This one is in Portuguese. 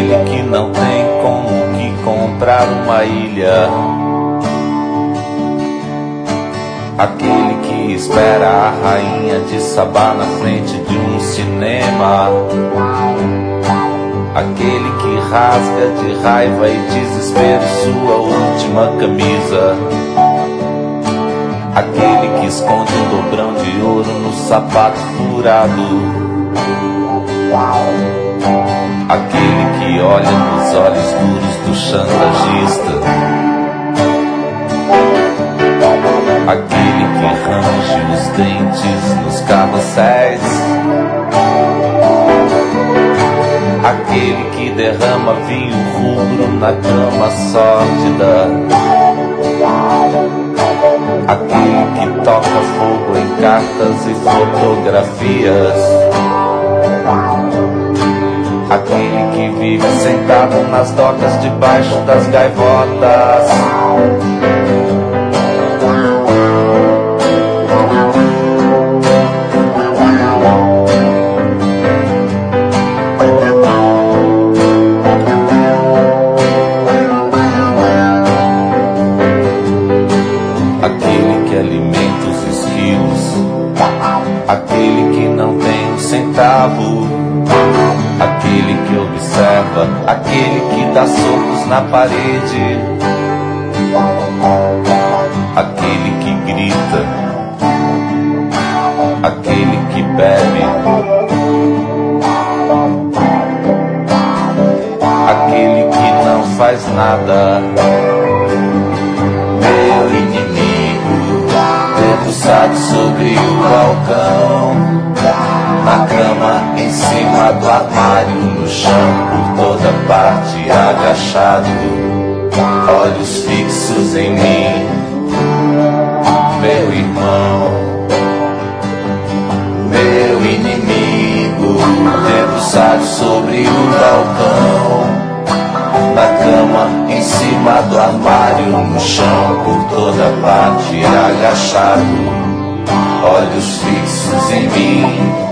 aquele que não tem como que comprar uma ilha, aquele que espera a rainha de Sabá na frente de um cinema, aquele que rasga de raiva e desespero sua última camisa, aquele que esconde um dobrão de ouro no sapato furado, aquele que olha nos olhos duros do chantagista, aquele que range os dentes nos carrosséis, aquele que derrama vinho rubro na cama sórdida, aquele que toca fogo em cartas e fotografias, aquele que vive sentado nas docas debaixo das gaivotas, aquele que alimenta os esquilos, aquele que não tem um centavo, aquele que observa, aquele que dá socos na parede, aquele que grita, aquele que bebe, aquele que não faz nada. Meu inimigo, debruçado sobre o balcão, na cama, em cima do armário, no chão, por toda parte, agachado, olhos fixos em mim, meu irmão, meu inimigo, debruçado sobre o balcão, na cama, em cima do armário, no chão, por toda parte, agachado, olhos fixos em mim,